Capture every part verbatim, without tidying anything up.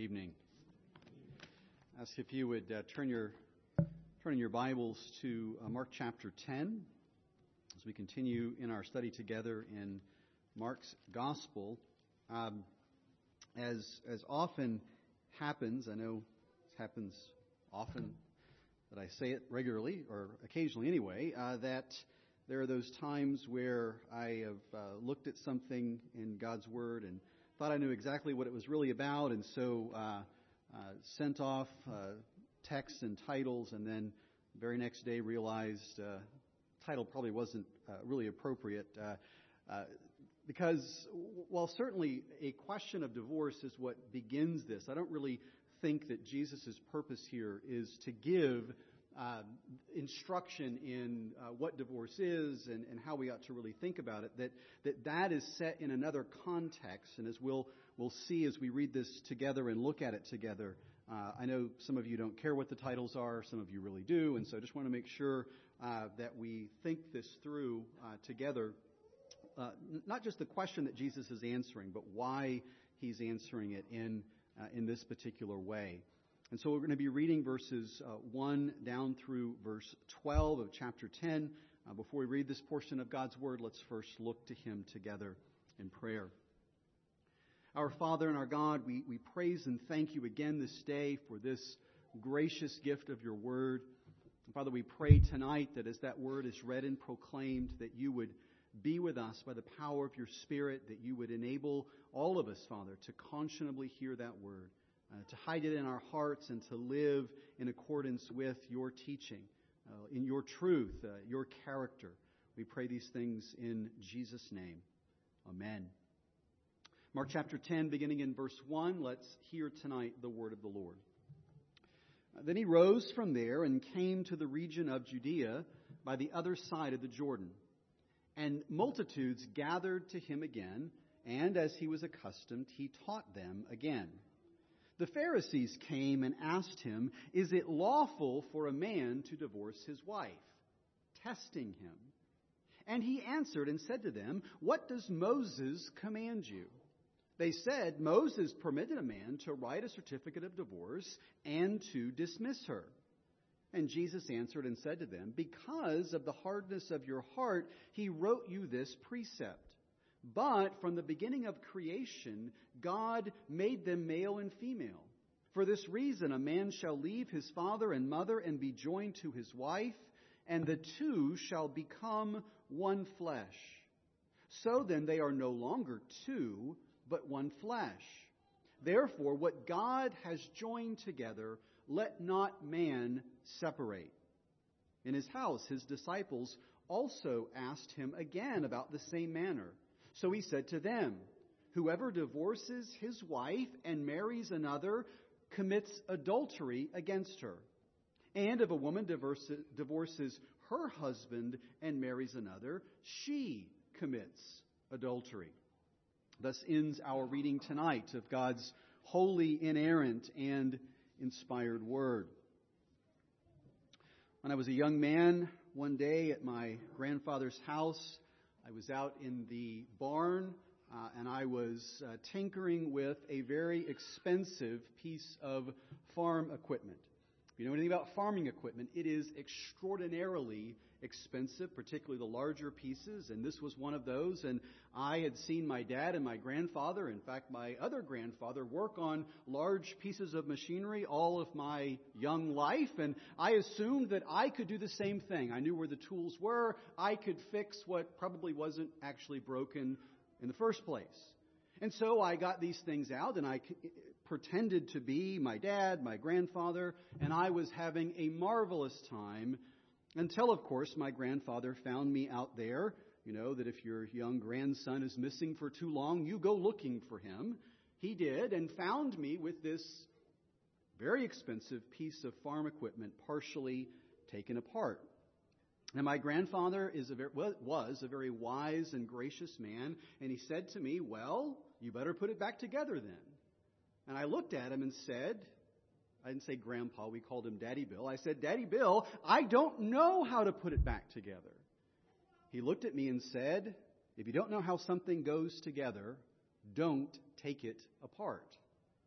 evening. Ask if you would uh, turn your turn in your Bibles to uh, Mark chapter ten as we continue in our study together in Mark's Gospel. Um, as as often happens, I know it happens often that I say it regularly or occasionally anyway, uh, that there are those times where I have uh, looked at something in God's Word and thought I knew exactly what it was really about, and so uh, uh, sent off uh, texts and titles, and then the very next day realized uh, title probably wasn't uh, really appropriate. Uh, uh, because while certainly a question of divorce is what begins this, I don't really think that Jesus' purpose here is to give Uh, instruction in uh, what divorce is and, and how we ought to really think about it, that that that is set in another context. And as we'll we'll see as we read this together and look at it together, uh, I know some of you don't care what the titles are, some of you really do, and so I just want to make sure uh, that we think this through uh, together. Uh, n- not just the question that Jesus is answering, but why he's answering it in uh, in this particular way. And so we're going to be reading verses uh, one down through verse twelve of chapter ten. Uh, before we read this portion of God's Word, let's first look to Him together in prayer. Our Father and our God, we, we praise and thank you again this day for this gracious gift of your Word. And Father, we pray tonight that as that Word is read and proclaimed, that you would be with us by the power of your Spirit, that you would enable all of us, Father, to conscionably hear that Word. Uh, to hide it in our hearts and to live in accordance with your teaching, uh, in your truth, uh, your character. We pray these things in Jesus' name. Amen. Mark chapter ten, beginning in verse one, let's hear tonight the word of the Lord. Uh, then he rose from there and came to the region of Judea by the other side of the Jordan. And multitudes gathered to him again, and as he was accustomed, he taught them again. The Pharisees came and asked him, "Is it lawful for a man to divorce his wife?" testing him. And he answered and said to them, "What does Moses command you?" They said, "Moses permitted a man to write a certificate of divorce and to dismiss her." And Jesus answered and said to them, "Because of the hardness of your heart, he wrote you this precept. But from the beginning of creation, God made them male and female. For this reason, a man shall leave his father and mother and be joined to his wife, and the two shall become one flesh. So then they are no longer two, but one flesh. Therefore, what God has joined together, let not man separate." In his house, his disciples also asked him again about the same matter. So he said to them, "Whoever divorces his wife and marries another commits adultery against her. And if a woman divorces her husband and marries another, she commits adultery." Thus ends our reading tonight of God's holy, inerrant, and inspired Word. When I was a young man, one day at my grandfather's house, I was out in the barn uh, and I was uh, tinkering with a very expensive piece of farm equipment. If you know anything about farming equipment, it is extraordinarily expensive, particularly the larger pieces, and this was one of those. And I had seen my dad and my grandfather, in fact my other grandfather, work on large pieces of machinery all of my young life, and I assumed that I could do the same thing. I knew where the tools were. I could fix what probably wasn't actually broken in the first place. And so I got these things out, and I pretended to be my dad, my grandfather, and I was having a marvelous time. Until, of course, my grandfather found me out there. You know that if your young grandson is missing for too long, you go looking for him. He did, and found me with this very expensive piece of farm equipment partially taken apart. And my grandfather is a very, was a very wise and gracious man, and he said to me, "Well, you better put it back together then." And I looked at him and said, I didn't say Grandpa, we called him Daddy Bill. I said, "Daddy Bill, I don't know how to put it back together." He looked at me and said, "If you don't know how something goes together, don't take it apart."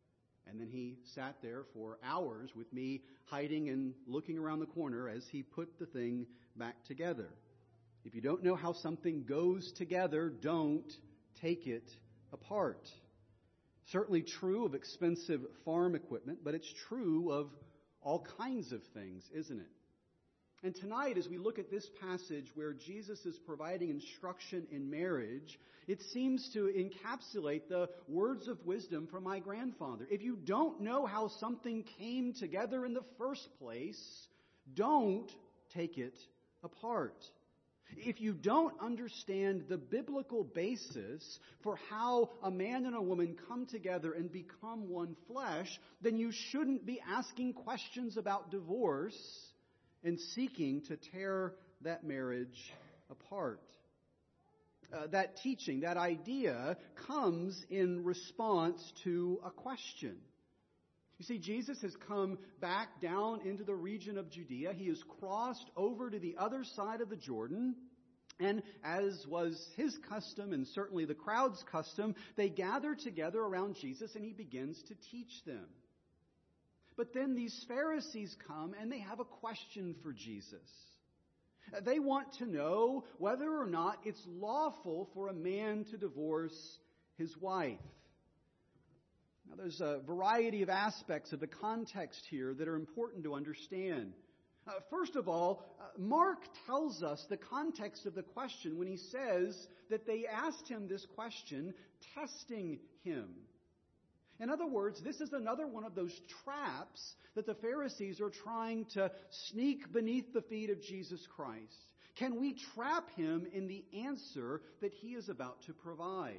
And then he sat there for hours with me hiding and looking around the corner as he put the thing back together. If you don't know how something goes together, don't take it apart. Certainly true of expensive farm equipment, but it's true of all kinds of things, isn't it? And tonight, as we look at this passage where Jesus is providing instruction in marriage, it seems to encapsulate the words of wisdom from my grandfather. If you don't know how something came together in the first place, don't take it apart. If you don't understand the biblical basis for how a man and a woman come together and become one flesh, then you shouldn't be asking questions about divorce and seeking to tear that marriage apart. Uh, that teaching, that idea, comes in response to a question. You see, Jesus has come back down into the region of Judea. He has crossed over to the other side of the Jordan. And as was his custom, and certainly the crowd's custom, they gather together around Jesus and he begins to teach them. But then these Pharisees come and they have a question for Jesus. They want to know whether or not it's lawful for a man to divorce his wife. Now, there's a variety of aspects of the context here that are important to understand. Uh, first of all, uh, Mark tells us the context of the question when he says that they asked him this question, testing him. In other words, this is another one of those traps that the Pharisees are trying to sneak beneath the feet of Jesus Christ. Can we trap him in the answer that he is about to provide?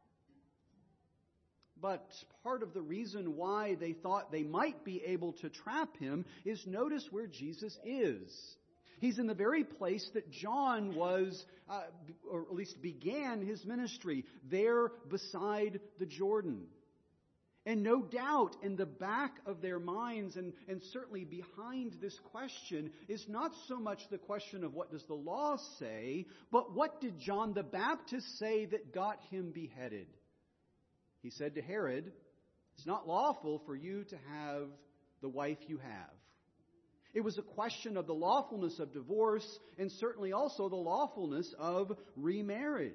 But part of the reason why they thought they might be able to trap him is notice where Jesus is. He's in the very place that John was, uh, or at least began his ministry, there beside the Jordan. And no doubt in the back of their minds and, and certainly behind this question is not so much the question of what does the law say, but what did John the Baptist say that got him beheaded? He said to Herod, it's not lawful for you to have the wife you have. It was a question of the lawfulness of divorce and certainly also the lawfulness of remarriage.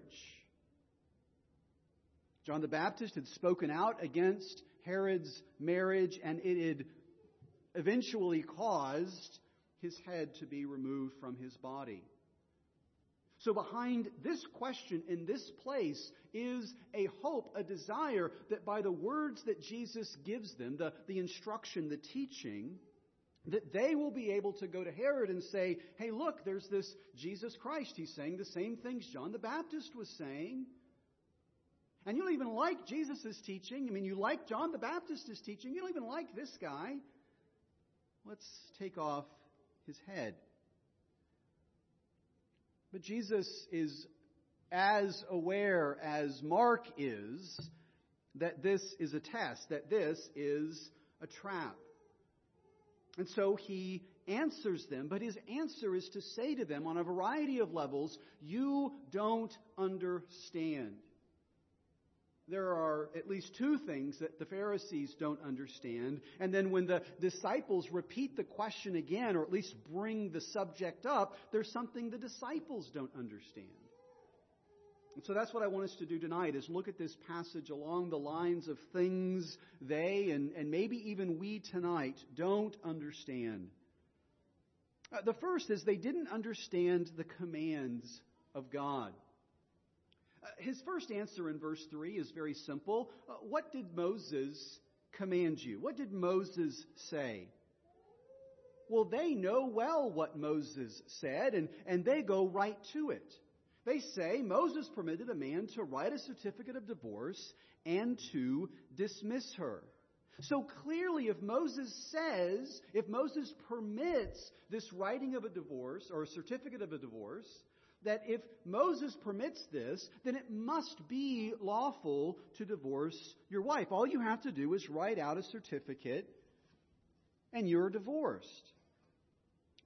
John the Baptist had spoken out against Herod's marriage, and it had eventually caused his head to be removed from his body. So behind this question in this place is a hope, a desire that by the words that Jesus gives them, the, the instruction, the teaching, that they will be able to go to Herod and say, hey, look, there's this Jesus Christ. He's saying the same things John the Baptist was saying. And you don't even like Jesus' teaching. I mean, you like John the Baptist's teaching. You don't even like this guy. Let's take off his head. But Jesus is as aware as Mark is that this is a test, that this is a trap. And so he answers them, but his answer is to say to them on a variety of levels, you don't understand. There are at least two things that the Pharisees don't understand. And then when the disciples repeat the question again, or at least bring the subject up, there's something the disciples don't understand. And so that's what I want us to do tonight, is look at this passage along the lines of things they, and, and maybe even we tonight, don't understand. Uh, the first is they didn't understand the commands of God. His first answer in verse three is very simple. Uh, what did Moses command you? What did Moses say? Well, they know well what Moses said, and, and they go right to it. They say Moses permitted a man to write a certificate of divorce and to dismiss her. So clearly, if Moses says, if Moses permits this writing of a divorce or a certificate of a divorce, that if Moses permits this, then it must be lawful to divorce your wife. All you have to do is write out a certificate and you're divorced.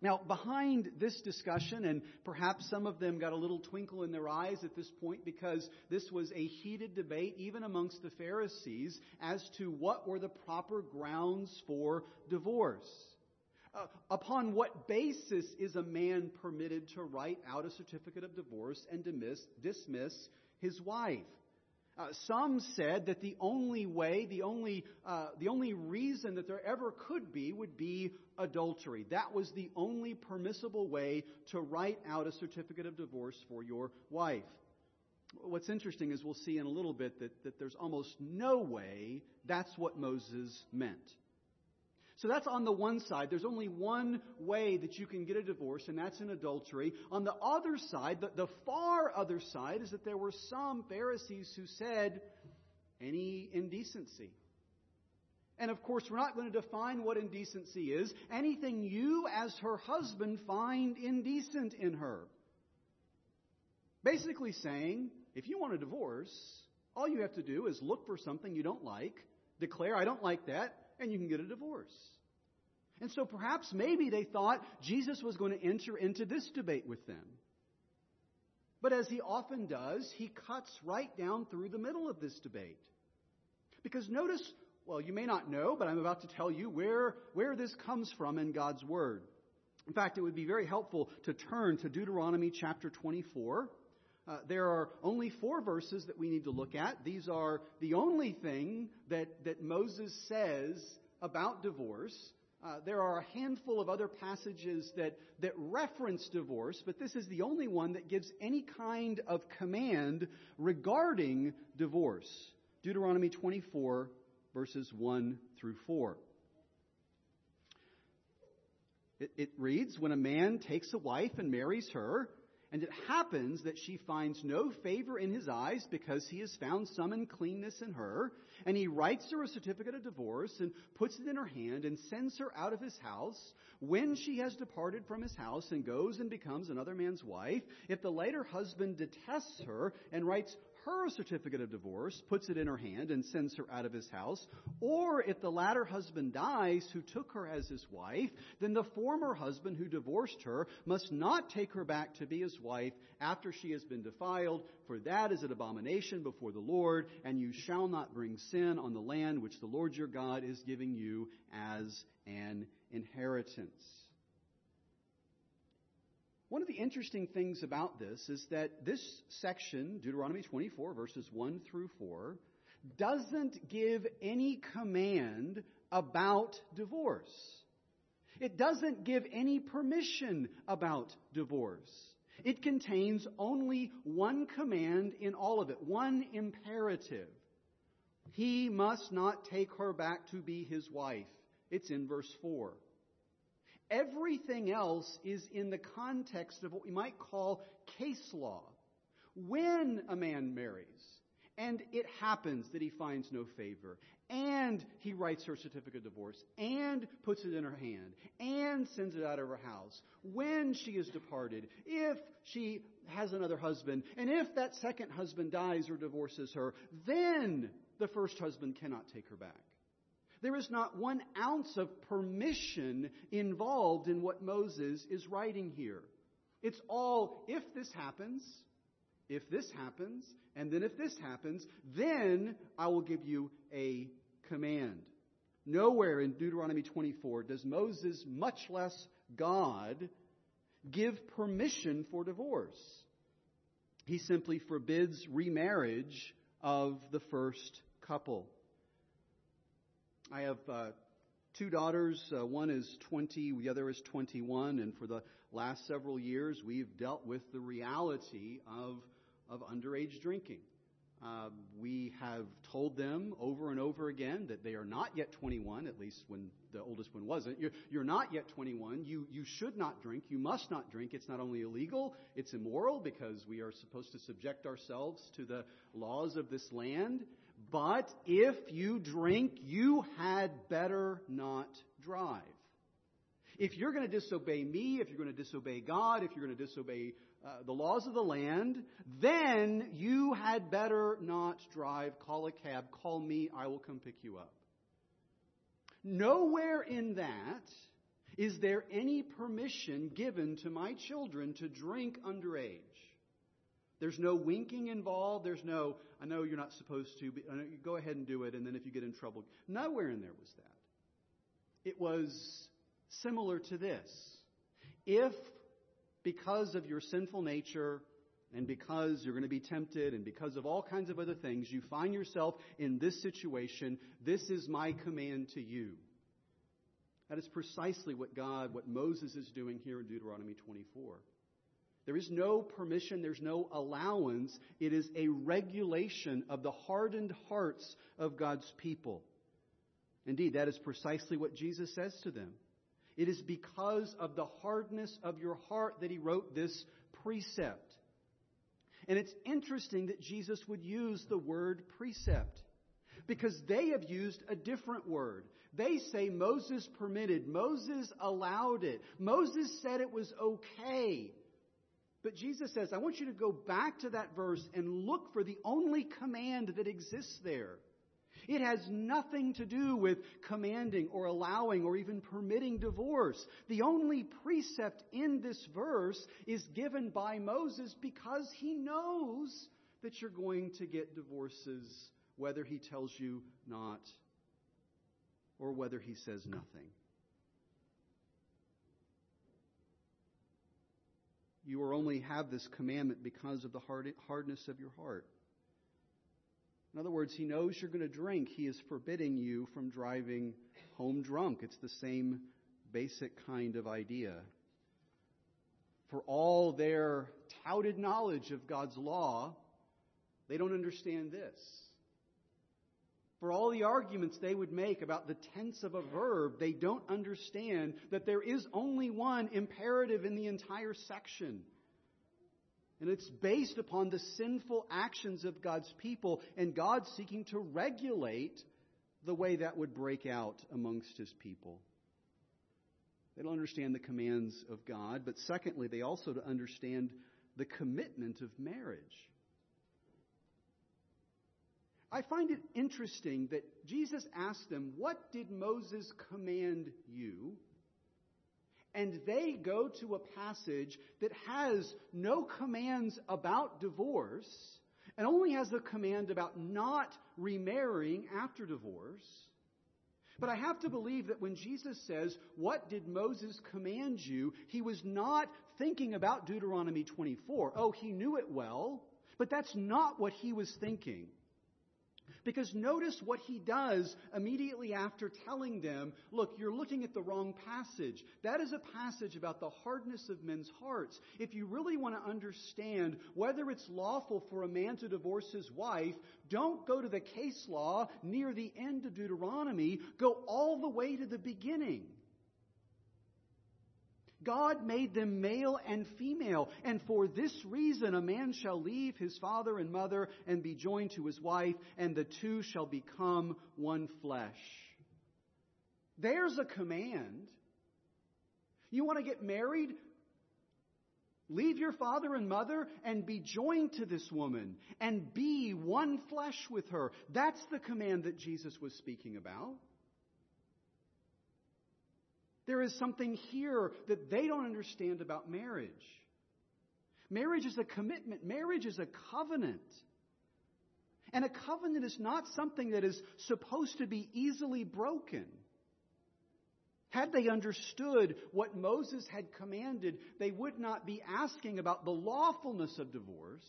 Now, behind this discussion, and perhaps some of them got a little twinkle in their eyes at this point because this was a heated debate even amongst the Pharisees as to what were the proper grounds for divorce. Uh, upon what basis is a man permitted to write out a certificate of divorce and dismiss, dismiss his wife? Uh, some said that the only way, the only, uh, the only reason that there ever could be would be adultery. That was the only permissible way to write out a certificate of divorce for your wife. What's interesting is we'll see in a little bit that, that there's almost no way that's what Moses meant. So that's on the one side. There's only one way that you can get a divorce, and that's in adultery. On the other side, the, the far other side, is that there were some Pharisees who said any indecency. And of course, we're not going to define what indecency is. Anything you, as her husband, find indecent in her. Basically saying, if you want a divorce, all you have to do is look for something you don't like, declare, I don't like that, and you can get a divorce. And so perhaps maybe they thought Jesus was going to enter into this debate with them. But as he often does, he cuts right down through the middle of this debate. Because notice, well, you may not know, but I'm about to tell you where, where this comes from in God's Word. In fact, it would be very helpful to turn to Deuteronomy chapter twenty-four. Uh, there are only four verses that we need to look at. These are the only thing that, that Moses says about divorce. Uh, there are a handful of other passages that, that reference divorce, but this is the only one that gives any kind of command regarding divorce. Deuteronomy twenty-four, verses one through four. It, it reads, when a man takes a wife and marries her, and it happens that she finds no favor in his eyes because he has found some uncleanness in her, and he writes her a certificate of divorce and puts it in her hand and sends her out of his house, when she has departed from his house and goes and becomes another man's wife, if the later husband detests her and writes her a certificate of divorce, puts it in her hand, and sends her out of his house, or if the latter husband dies who took her as his wife, then the former husband who divorced her must not take her back to be his wife after she has been defiled, for that is an abomination before the Lord, and you shall not bring sin on the land which the Lord your God is giving you as an inheritance. One of the interesting things about this is that this section, Deuteronomy twenty-four, verses one through four, doesn't give any command about divorce. It doesn't give any permission about divorce. It contains only one command in all of it, one imperative. He must not take her back to be his wife. It's in verse four. Everything else is in the context of what we might call case law. When a man marries, and it happens that he finds no favor, and he writes her certificate of divorce, and puts it in her hand, and sends it out of her house, when she is departed, if she has another husband, and if that second husband dies or divorces her, then the first husband cannot take her back. There is not one ounce of permission involved in what Moses is writing here. It's all, if this happens, if this happens, and then if this happens, then I will give you a command. Nowhere in Deuteronomy twenty-four does Moses, much less God, give permission for divorce. He simply forbids remarriage of the first couple. I have uh, two daughters. Uh, one is twenty, the other is twenty-one. And for the last several years, we've dealt with the reality of, of underage drinking. Uh, we have told them over and over again that they are not yet twenty-one, at least when the oldest one wasn't. You're, you're not yet twenty-one. You, you should not drink. You must not drink. It's not only illegal, it's immoral because we are supposed to subject ourselves to the laws of this land. But if you drink, you had better not drive. If you're going to disobey me, if you're going to disobey God, if you're going to disobey uh, the laws of the land, then you had better not drive. Call a cab. Call me. I will come pick you up. Nowhere in that Is there any permission given to my children to drink underage? There's no winking involved. There's no, I know you're not supposed to, but go ahead and do it, and then if you get in trouble. Nowhere in there was that. It was similar to this. If, because of your sinful nature, and because you're going to be tempted, and because of all kinds of other things, you find yourself in this situation, this is my command to you. That is precisely what God, what Moses is doing here in Deuteronomy twenty-four. There is no permission, there's no allowance. It is a regulation of the hardened hearts of God's people. Indeed, that is precisely what Jesus says to them. It is because of the hardness of your heart that he wrote this precept. And it's interesting that Jesus would use the word precept, because they have used a different word. They say Moses permitted, Moses allowed it, Moses said it was okay. But Jesus says, I want you to go back to that verse and look for the only command that exists there. It has nothing to do with commanding or allowing or even permitting divorce. The only precept in this verse is given by Moses because he knows that you're going to get divorces, whether he tells you not or whether he says nothing. You will only have this commandment because of the hard, hardness of your heart. In other words, he knows you're going to drink. He is forbidding you from driving home drunk. It's the same basic kind of idea. For all their touted knowledge of God's law, they don't understand this. For all the arguments they would make about the tense of a verb, they don't understand that there is only one imperative in the entire section. And it's based upon the sinful actions of God's people and God seeking to regulate the way that would break out amongst his people. They don't understand the commands of God, but secondly, they also don't understand the commitment of marriage. I find it interesting that Jesus asked them, what did Moses command you? And they go to a passage that has no commands about divorce and only has a command about not remarrying after divorce. But I have to believe that when Jesus says, what did Moses command you? He was not thinking about Deuteronomy twenty-four. Oh, he knew it well, but that's not what he was thinking. Because notice what he does immediately after telling them, look, you're looking at the wrong passage. That is a passage about the hardness of men's hearts. If you really want to understand whether it's lawful for a man to divorce his wife, don't go to the case law near the end of Deuteronomy. Go all the way to the beginning. God made them male and female, and for this reason a man shall leave his father and mother and be joined to his wife, and the two shall become one flesh. There's a command. You want to get married? Leave your father and mother and be joined to this woman and be one flesh with her. That's the command that Jesus was speaking about. There is something here that they don't understand about marriage. Marriage is a commitment. Marriage is a covenant. And a covenant is not something that is supposed to be easily broken. Had they understood what Moses had commanded, they would not be asking about the lawfulness of divorce.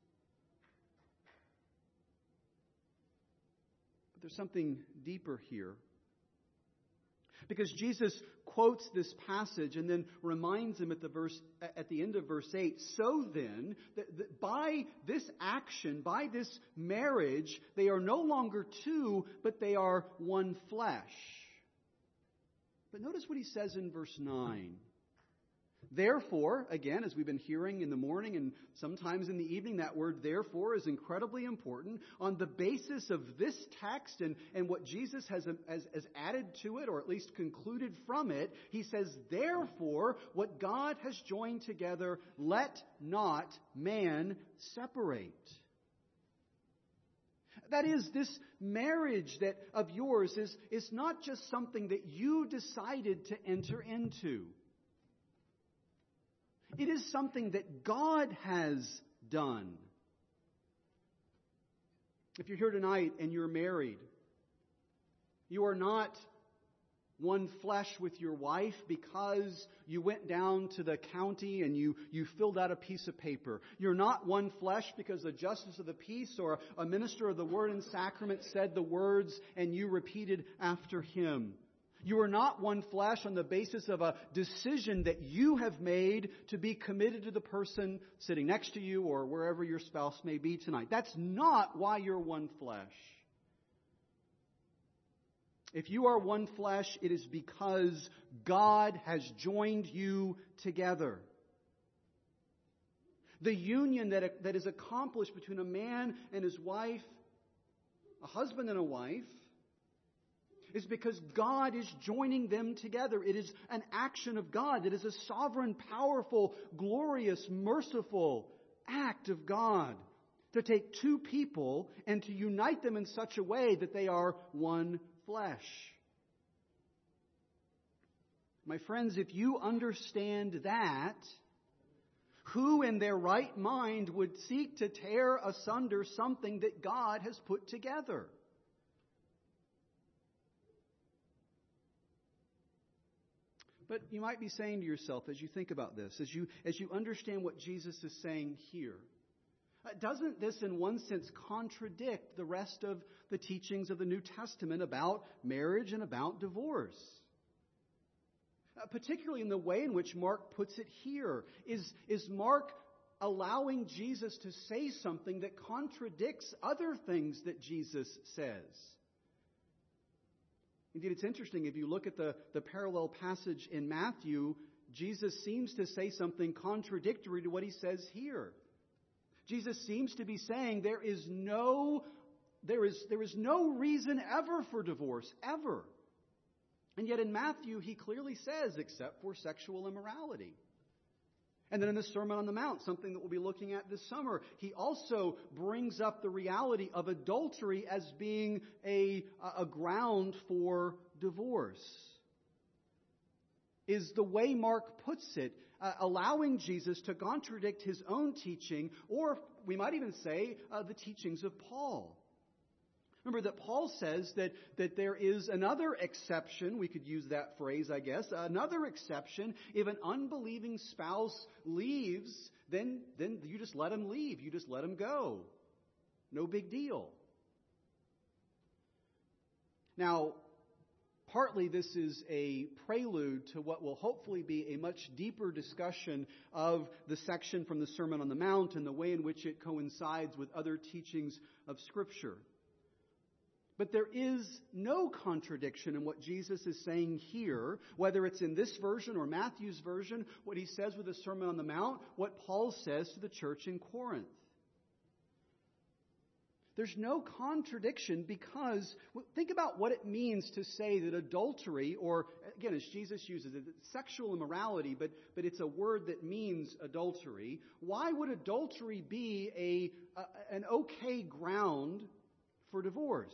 But there's something deeper here. Because Jesus quotes this passage and then reminds them at the verse at the end of verse eight, so then, that, that by this action, by this marriage, they are no longer two, but they are one flesh. But notice what he says in verse nine. Therefore, again, as we've been hearing in the morning and sometimes in the evening, that word therefore is incredibly important. On the basis of this text and, and what Jesus has, has, has added to it, or at least concluded from it, he says, therefore, what God has joined together, let not man separate. That is, this marriage that of yours is, is not just something that you decided to enter into. It is something that God has done. If you're here tonight and you're married, you are not one flesh with your wife because you went down to the county and you, you filled out a piece of paper. You're not one flesh because the justice of the peace or a minister of the word and sacrament said the words and you repeated after him. You are not one flesh on the basis of a decision that you have made to be committed to the person sitting next to you or wherever your spouse may be tonight. That's not why you're one flesh. If you are one flesh, it is because God has joined you together. The union that, that is accomplished between a man and his wife, a husband and a wife, is because God is joining them together. It is an action of God. It is a sovereign, powerful, glorious, merciful act of God to take two people and to unite them in such a way that they are one flesh. My friends, if you understand that, who in their right mind would seek to tear asunder something that God has put together? But you might be saying to yourself as you think about this, as you, as you understand what Jesus is saying here, doesn't this in one sense contradict the rest of the teachings of the New Testament about marriage and about divorce? Uh, particularly in the way in which Mark puts it here. Is, is Mark allowing Jesus to say something that contradicts other things that Jesus says? Indeed, it's interesting. If you look at the, the parallel passage in Matthew, Jesus seems to say something contradictory to what he says here. Jesus seems to be saying there is no, there is, there is no reason ever for divorce, ever. And yet in Matthew, he clearly says, except for sexual immorality. And then in the Sermon on the Mount, something that we'll be looking at this summer, he also brings up the reality of adultery as being a, a ground for divorce. Is the way Mark puts it, uh, allowing Jesus to contradict his own teaching, or we might even say uh, the teachings of Paul. Remember that Paul says that, that there is another exception, we could use that phrase, I guess, another exception. If an unbelieving spouse leaves, then, then you just let him leave. You just let him go. No big deal. Now, partly this is a prelude to what will hopefully be a much deeper discussion of the section from the Sermon on the Mount and the way in which it coincides with other teachings of Scripture. But there is no contradiction in what Jesus is saying here, whether it's in this version or Matthew's version, what he says with the Sermon on the Mount, what Paul says to the church in Corinth. There's no contradiction because, think about what it means to say that adultery, or again, as Jesus uses it, sexual immorality, but, but it's a word that means adultery. Why would adultery be a, a an okay ground for divorce?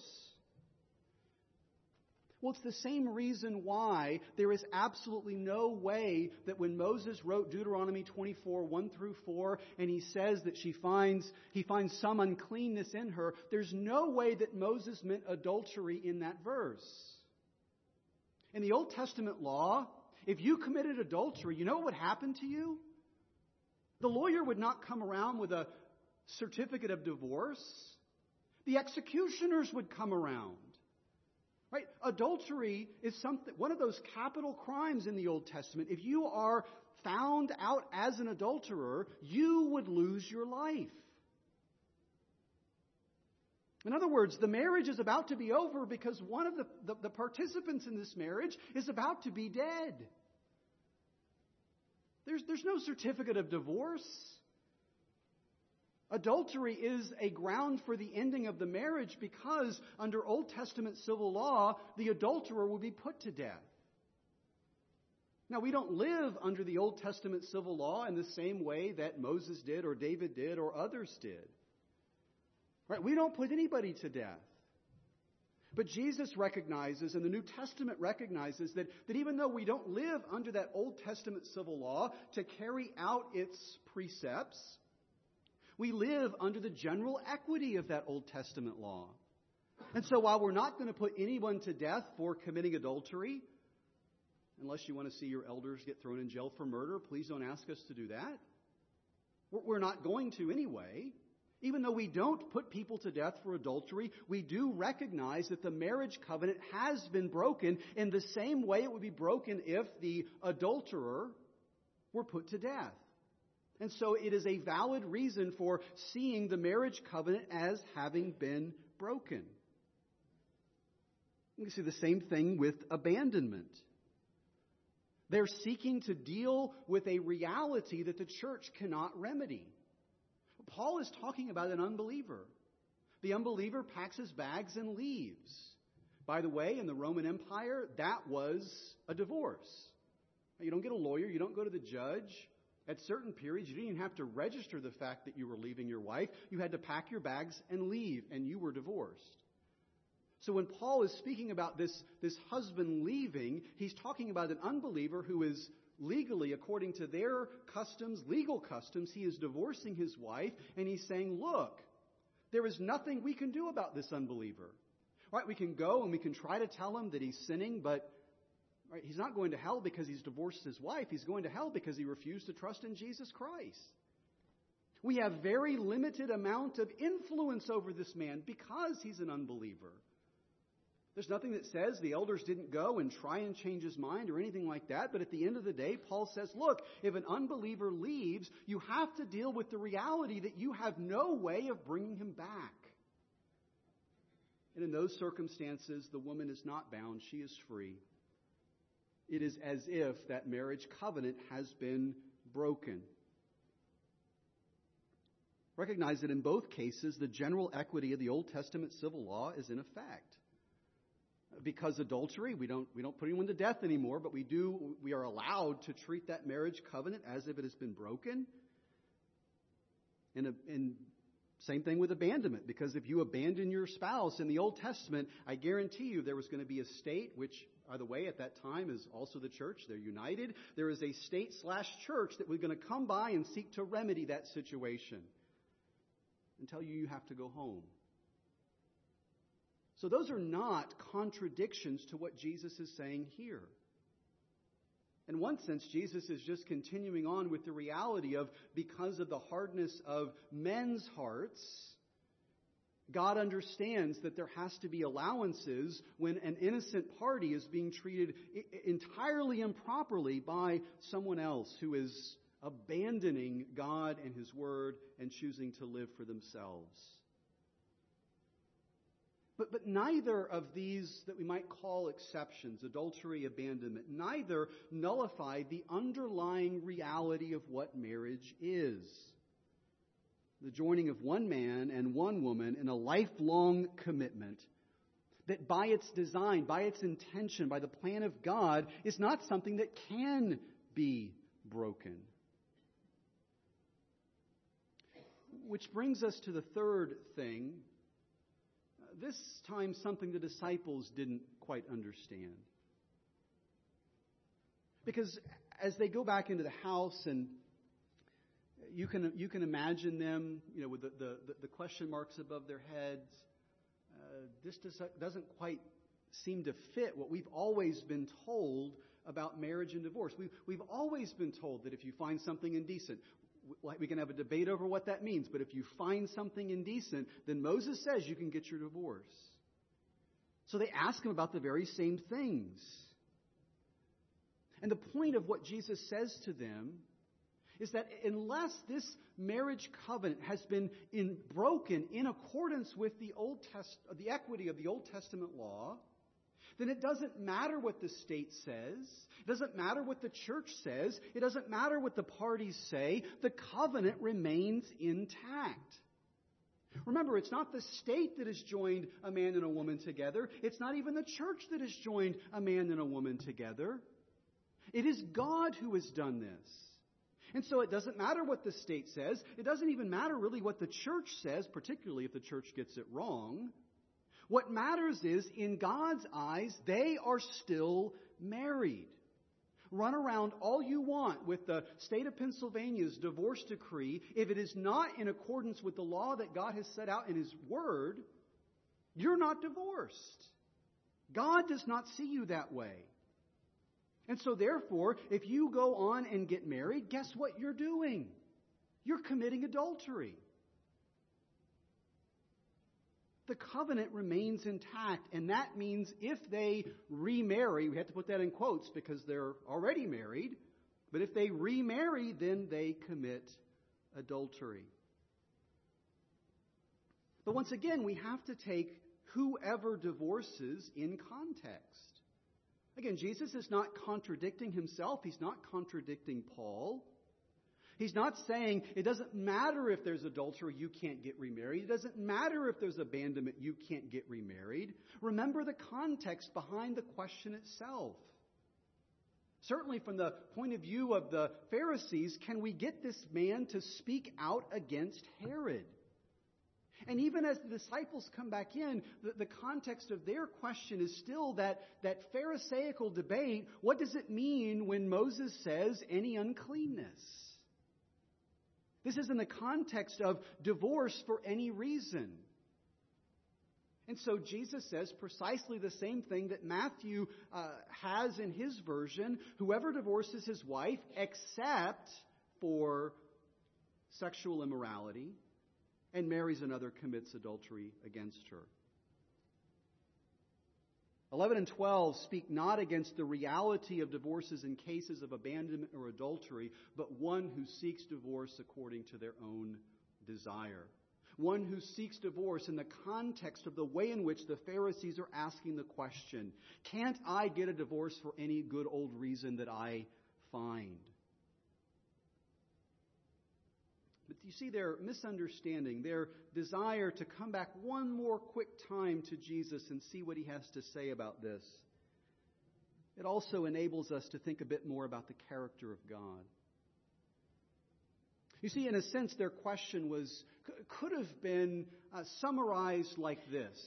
Well, it's the same reason why there is absolutely no way that when Moses wrote Deuteronomy twenty-four, one through four, and he says that she finds, he finds some uncleanness in her, there's no way that Moses meant adultery in that verse. In the Old Testament law, if you committed adultery, you know what would happen to you? The lawyer would not come around with a certificate of divorce. The executioners would come around. Right? Adultery is something, one of those capital crimes in the Old Testament. If you are found out as an adulterer, you would lose your life. In other words, the marriage is about to be over because one of the, the, the participants in this marriage is about to be dead. There's, there's no certificate of divorce. Adultery is a ground for the ending of the marriage because under Old Testament civil law, the adulterer would be put to death. Now, we don't live under the Old Testament civil law in the same way that Moses did or David did or others did. Right? We don't put anybody to death. But Jesus recognizes, and the New Testament recognizes, that, that even though we don't live under that Old Testament civil law to carry out its precepts, we live under the general equity of that Old Testament law. And so while we're not going to put anyone to death for committing adultery, unless you want to see your elders get thrown in jail for murder, please don't ask us to do that. We're not going to anyway. Even though we don't put people to death for adultery, we do recognize that the marriage covenant has been broken in the same way it would be broken if the adulterer were put to death. And so it is a valid reason for seeing the marriage covenant as having been broken. We see the same thing with abandonment. They're seeking to deal with a reality that the church cannot remedy. Paul is talking about an unbeliever. The unbeliever packs his bags and leaves. By the way, in the Roman Empire, that was a divorce. You don't get a lawyer. You don't go to the judge. At certain periods, you didn't even have to register the fact that you were leaving your wife. You had to pack your bags and leave, and you were divorced. So when Paul is speaking about this, this husband leaving, he's talking about an unbeliever who is legally, according to their customs, legal customs, he is divorcing his wife, and he's saying, look, there is nothing we can do about this unbeliever. Right? We can go and we can try to tell him that he's sinning, but right, he's not going to hell because he's divorced his wife. He's going to hell because he refused to trust in Jesus Christ. We have very limited amount of influence over this man because he's an unbeliever. There's nothing that says the elders didn't go and try and change his mind or anything like that. But at the end of the day, Paul says, look, if an unbeliever leaves, you have to deal with the reality that you have no way of bringing him back. And in those circumstances, the woman is not bound. She is free. It is as if that marriage covenant has been broken. Recognize that in both cases, the general equity of the Old Testament civil law is in effect. Because adultery, we don't we don't put anyone to death anymore, but we do we are allowed to treat that marriage covenant as if it has been broken. And, and same thing with abandonment, because if you abandon your spouse in the Old Testament, I guarantee you there was going to be a state, which, by the way, at that time is also the church. They're united. There is a state slash church that was going to come by and seek to remedy that situation and tell you you have to go home. So those are not contradictions to what Jesus is saying here. In one sense, Jesus is just continuing on with the reality of, because of the hardness of men's hearts, God understands that there has to be allowances when an innocent party is being treated entirely improperly by someone else who is abandoning God and His Word and choosing to live for themselves. But, but neither of these that we might call exceptions, adultery, abandonment, neither nullify the underlying reality of what marriage is. The joining of one man and one woman in a lifelong commitment that by its design, by its intention, by the plan of God, is not something that can be broken. Which brings us to the third thing. This time, something the disciples didn't quite understand. Because as they go back into the house, and you can you can imagine them, you know, with the, the, the question marks above their heads, uh, this does, doesn't quite seem to fit what we've always been told about marriage and divorce. We've, we've always been told that if you find something indecent, we can have a debate over what that means, but if you find something indecent, then Moses says you can get your divorce. So they ask him about the very same things. And the point of what Jesus says to them is that unless this marriage covenant has been in, broken in accordance with the Old Test, the equity of the Old Testament law, then it doesn't matter what the state says. It doesn't matter what the church says. It doesn't matter what the parties say. The covenant remains intact. Remember, it's not the state that has joined a man and a woman together. It's not even the church that has joined a man and a woman together. It is God who has done this. And so it doesn't matter what the state says. It doesn't even matter really what the church says, particularly if the church gets it wrong. What matters is, in God's eyes, they are still married. Run around all you want with the state of Pennsylvania's divorce decree. If it is not in accordance with the law that God has set out in His Word, you're not divorced. God does not see you that way. And so therefore, if you go on and get married, guess what you're doing? You're committing adultery. The covenant remains intact, and that means if they remarry, we have to put that in quotes because they're already married, but if they remarry, then they commit adultery. But once again, we have to take whoever divorces in context. Again, Jesus is not contradicting himself. He's not contradicting Paul. He's not saying it doesn't matter if there's adultery, you can't get remarried. It doesn't matter if there's abandonment, you can't get remarried. Remember the context behind the question itself. Certainly from the point of view of the Pharisees, can we get this man to speak out against Herod? And even as the disciples come back in, the, the context of their question is still that, that Pharisaical debate. What does it mean when Moses says any uncleanness? This is in the context of divorce for any reason. And so Jesus says precisely the same thing that Matthew uh, has in his version. Whoever divorces his wife except for sexual immorality and marries another commits adultery against her. eleven and twelve speak not against the reality of divorces in cases of abandonment or adultery, but one who seeks divorce according to their own desire. One who seeks divorce in the context of the way in which the Pharisees are asking the question, can't I get a divorce for any good old reason that I find? But you see their misunderstanding, their desire to come back one more quick time to Jesus and see what he has to say about this. It also enables us to think a bit more about the character of God. You see, in a sense, their question was could have been uh, summarized like this.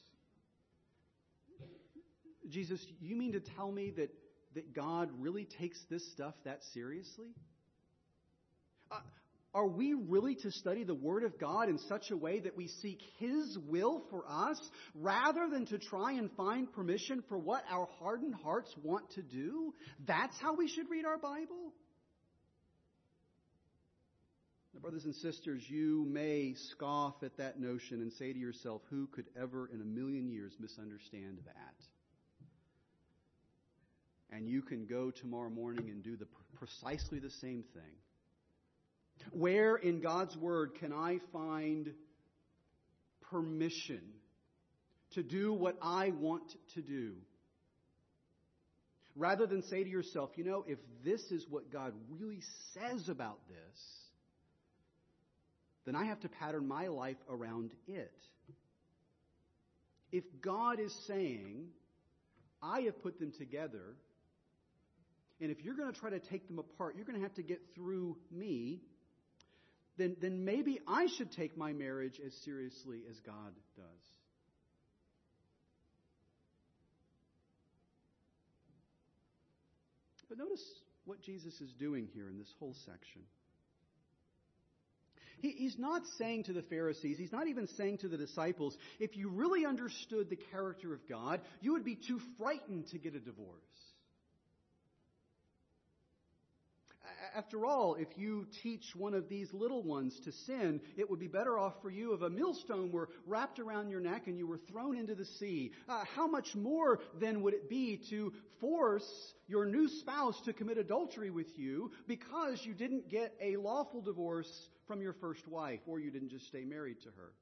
Jesus, you mean to tell me that, that God really takes this stuff that seriously? Uh, Are we really to study the Word of God in such a way that we seek His will for us rather than to try and find permission for what our hardened hearts want to do? That's how we should read our Bible? Now, brothers and sisters, you may scoff at that notion and say to yourself, who could ever in a million years misunderstand that? And you can go tomorrow morning and do the precisely the same thing. Where in God's Word can I find permission to do what I want to do? Rather than say to yourself, you know, if this is what God really says about this, then I have to pattern my life around it. If God is saying, I have put them together, and if you're going to try to take them apart, you're going to have to get through me, Then, then maybe I should take my marriage as seriously as God does. But notice what Jesus is doing here in this whole section. He, he's not saying to the Pharisees, he's not even saying to the disciples, if you really understood the character of God, you would be too frightened to get a divorce. After all, if you teach one of these little ones to sin, it would be better off for you if a millstone were wrapped around your neck and you were thrown into the sea. Uh, how much more then would it be to force your new spouse to commit adultery with you because you didn't get a lawful divorce from your first wife, or you didn't just stay married to her?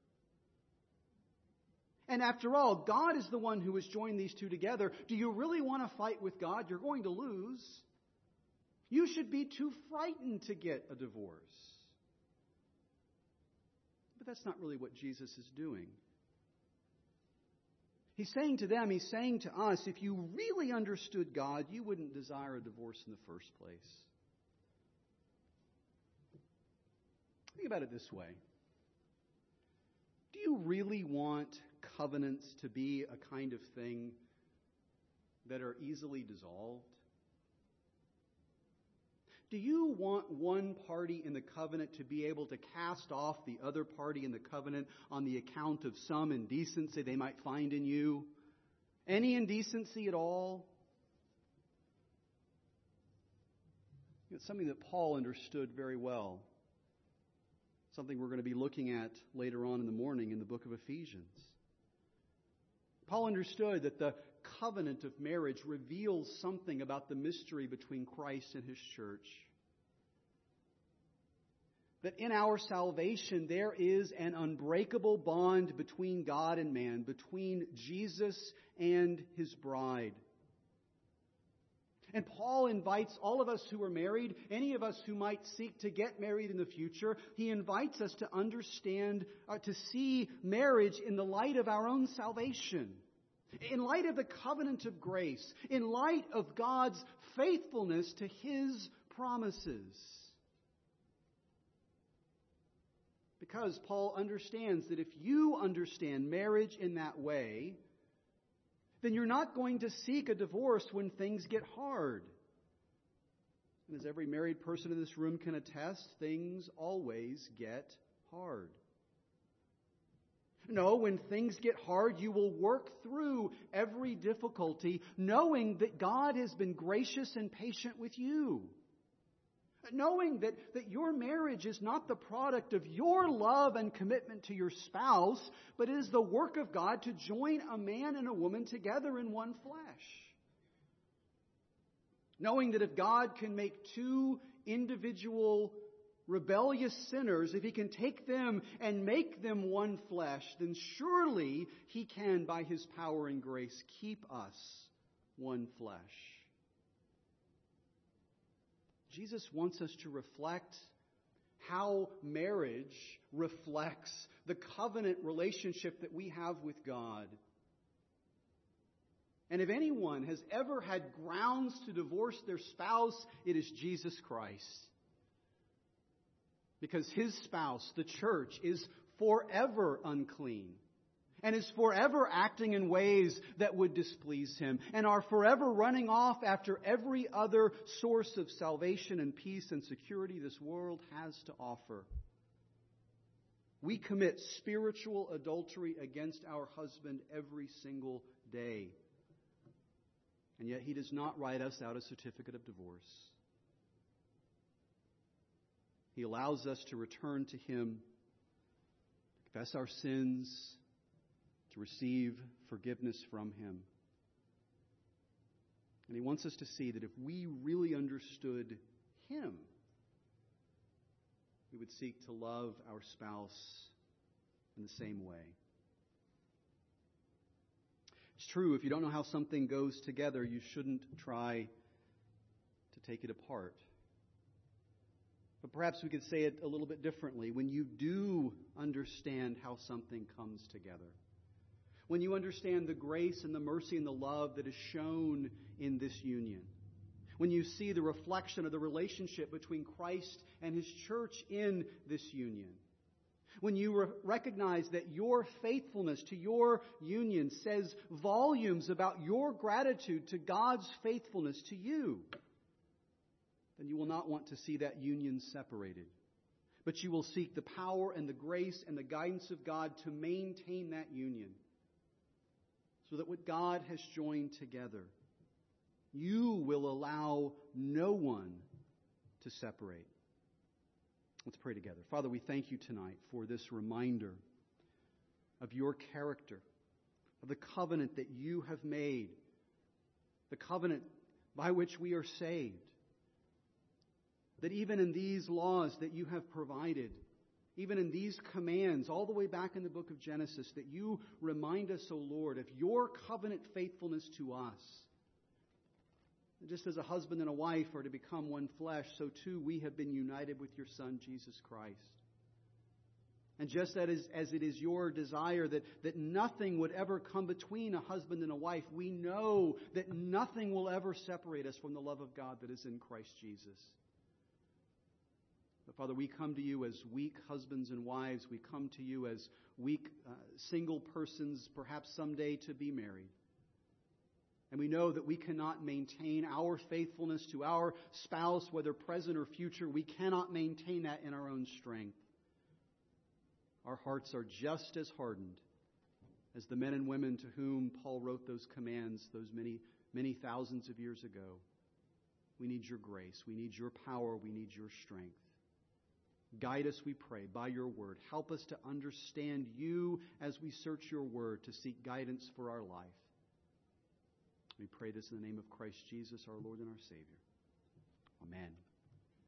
And after all, God is the one who has joined these two together. Do you really want to fight with God? You're going to lose. You should be too frightened to get a divorce. But that's not really what Jesus is doing. He's saying to them, he's saying to us, if you really understood God, you wouldn't desire a divorce in the first place. Think about it this way. Do you really want covenants to be a kind of thing that are easily dissolved? Do you want one party in the covenant to be able to cast off the other party in the covenant on the account of some indecency they might find in you? Any indecency at all? It's something that Paul understood very well. Something we're going to be looking at later on in the morning in the book of Ephesians. Paul understood that the covenant of marriage reveals something about the mystery between Christ and His church. That in our salvation there is an unbreakable bond between God and man, between Jesus and His bride. And Paul invites all of us who are married, any of us who might seek to get married in the future, he invites us to understand, uh, to see marriage in the light of our own salvation. In light of the covenant of grace, in light of God's faithfulness to His promises. Because Paul understands that if you understand marriage in that way, then you're not going to seek a divorce when things get hard. And as every married person in this room can attest, things always get hard. No, when things get hard, you will work through every difficulty, knowing that God has been gracious and patient with you. Knowing that, that your marriage is not the product of your love and commitment to your spouse, but it is the work of God to join a man and a woman together in one flesh. Knowing that if God can make two individual rebellious sinners, if He can take them and make them one flesh, then surely He can, by His power and grace, keep us one flesh. Jesus wants us to reflect how marriage reflects the covenant relationship that we have with God. And if anyone has ever had grounds to divorce their spouse, it is Jesus Christ. Because His spouse, the church, is forever unclean. And is forever acting in ways that would displease Him. And are forever running off after every other source of salvation and peace and security this world has to offer. We commit spiritual adultery against our husband every single day. And yet He does not write us out a certificate of divorce. He allows us to return to Him, confess our sins, to receive forgiveness from Him. And He wants us to see that if we really understood Him, we would seek to love our spouse in the same way. It's true, if you don't know how something goes together, you shouldn't try to take it apart. But perhaps we could say it a little bit differently. When you do understand how something comes together, when you understand the grace and the mercy and the love that is shown in this union, when you see the reflection of the relationship between Christ and His church in this union, when you re- recognize that your faithfulness to your union says volumes about your gratitude to God's faithfulness to you, then you will not want to see that union separated. But you will seek the power and the grace and the guidance of God to maintain that union. So that what God has joined together, you will allow no one to separate. Let's pray together. Father, we thank You tonight for this reminder of Your character, of the covenant that You have made, the covenant by which we are saved. That even in these laws that You have provided, even in these commands, all the way back in the book of Genesis, that You remind us, O Lord, of Your covenant faithfulness to us. And just as a husband and a wife are to become one flesh, so too we have been united with Your Son, Jesus Christ. And just as, as it is Your desire that, that nothing would ever come between a husband and a wife, we know that nothing will ever separate us from the love of God that is in Christ Jesus. But Father, we come to you as weak husbands and wives. We come to you as weak uh, single persons, perhaps someday to be married. And we know that we cannot maintain our faithfulness to our spouse, whether present or future. We cannot maintain that in our own strength. Our hearts are just as hardened as the men and women to whom Paul wrote those commands those many, many thousands of years ago. We need your grace. We need your power. We need your strength. Guide us, we pray, by your word. Help us to understand you as we search your word to seek guidance for our life. We pray this in the name of Christ Jesus, our Lord and our Savior. Amen.